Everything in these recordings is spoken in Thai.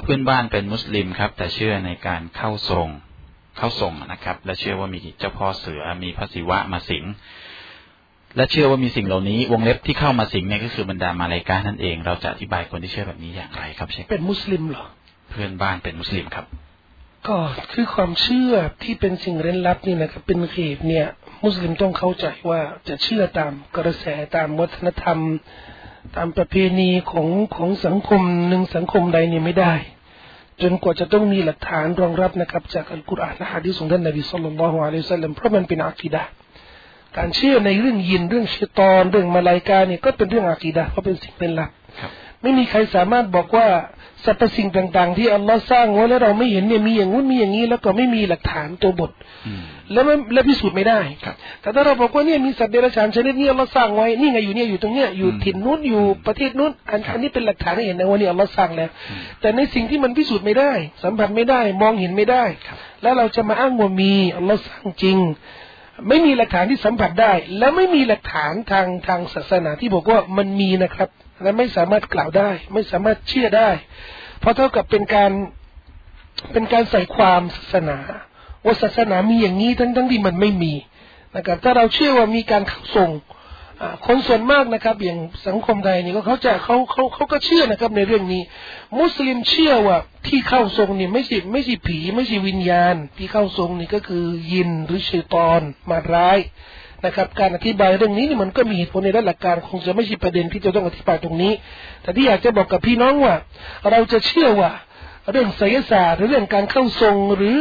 พื่อนบ้านเป็นมุสลิมครับแต่เชื่อในการเข้าทรงนะครับและเชื่อว่ามีเจ้าพ่อเสือมีพระศิวะมาสิงและเชื่อว่ามีสิ่งเหล่านี้วงเล็บที่เข้ามาสิงเนี่ยก็คือบรรดามาลาอิกะฮ์นั่นเองเราจะอธิบายคนที่เชื่อแบบนี้อย่างไรครับเชคเป็นมุสลิมเหรอเพื่อนบ้านเป็นมุสลิมครับก็คือความเชื่อที่เป็นสิ่งเร้นลับนี่นะครับเป็นเขตเนี่ยมุสลิมต้องเข้าใจว่าจะเชื่อตามกระแสตามวัฒนธรรมตามประเพณีของสังคมหนึ่งสังคมใดเนี่ยไม่ได้จนกว่าจะต้องมีหลักฐานรองรับนะครับจากอัลกุรอานและหะดีษของท่านนบีศ็อลลัลลอฮุอะลัยฮิวะซัลลัมเพราะมันเป็นอะกีดะห์การเชื่อในเรื่องยินเรื่องชัยฏอนเรื่องมาลาอิกะฮ์เนี่ยก็เป็นเรื่องอะกีดะห์เพราะเป็นสิ่งเป็นหลักไม่มีใครสามารถบอกว่าสรรพสิ่งต่างๆที่อัลลอฮ์สร้างไว้แล้วเราไม่เห็นเนี่ยมีอย่างนู้นมีอย่างนี้แล้วก็ไม่มีหลักฐานตัวบทและพิสูจน์ไม่ได้แต่ถ้าเราบอกว่าเนี่ยมีสัตว์เดรัจฉานชนิดนี้อัลลอฮ์สร้างไว้นี่ไงอยู่เนี่ยอยู่ตรงเนี้ยอยู่ถิ่นนู้นอยู่ประเทศนู้นอันนี้เป็นหลักฐานให้เห็นนะว่านี่อัลลอฮ์สร้างแล้วแต่ในสิ่งที่มันพิสูจน์ไม่ได้สัมผัสไม่ได้มองเห็นไม่ได้แล้วเราจะมาอ้างว่ามีอัลลอฮ์สร้างจริงไม่มีหลักฐานที่สัมผัสได้และไม่มีหลักฐานทางศาสนาที่บอกว่ามันมีนะครับและไม่สามารถกล่าวได้ไม่สามารถเชื่อได้เพราะเท่ากับเป็นการใส่ความศาสนาว่าศาสนามีอย่างนี้ทั้งที่มันไม่มีนะครับถ้าเราเชื่อว่ามีการเข้าทรงคนส่วนมากนะครับอย่างสังคมไทยนี่ก็เขาก็เชื่อนะครับในเรื่องนี้มุสลิมเชื่อว่าที่เข้าทรงนี่ไม่ใช่ผีไม่ใช่วิญญาณที่เข้าทรงนี่ก็คือยินหรือชัยฏอนมาร้ายนะครับการอธิบายเรื่องนี้นี่มันก็มีเหตุผลในด้านหลักการคงจะไม่ใช่ประเด็นที่จะต้องอธิบายตรงนี้แต่ที่อยากจะบอกกับพี่น้องว่าเราจะเชื่อว่าเรื่องไสยศาสตร์หรือเรื่องการเข้าทรงหรือ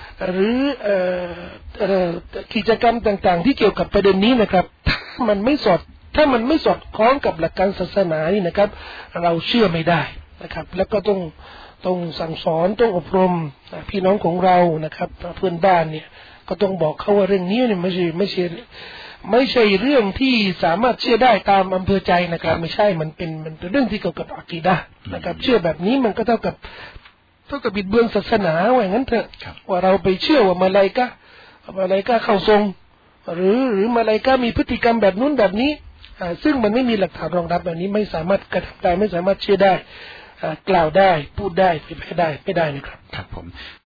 กิจกรรมต่างๆที่เกี่ยวกับประเด็นนี้นะครับถ้ามันไม่สอดคล้องกับหลักการศาสนานี่นะครับเราเชื่อไม่ได้นะครับแล้วก็ต้องสั่งสอนต้องอบรมพี่น้องของเรานะครับเพื่อนบ้านเนี่ยก็ต้องบอกเขาว่าเรื่องนี้เนี่ยไม่ใช่เรื่องที่สามารถเชื่อได้ตามอำเภอใจนะครับไม่ใช่มันเป็นเรื่องที่เกี่ยวกับอะกีดะห์นะครับเชื่อแบบนี้มันก็เท่ากับบิดเบือนศาสนาว่าอย่างนั้นเถอะว่าเราไปเชื่อว่ามาลาอิกะฮ์เข้าทรงหรือมาลาอิกะฮ์มีพฤติกรรมแบบนู้นแบบนี้ซึ่งมันไม่มีหลักฐานรองรับแบบนี้ไม่สามารถกระทำได้ไม่สามารถเชื่อได้กล่าวได้พูดได้เผยแพร่ได้ไม่ได้นะครับครับผม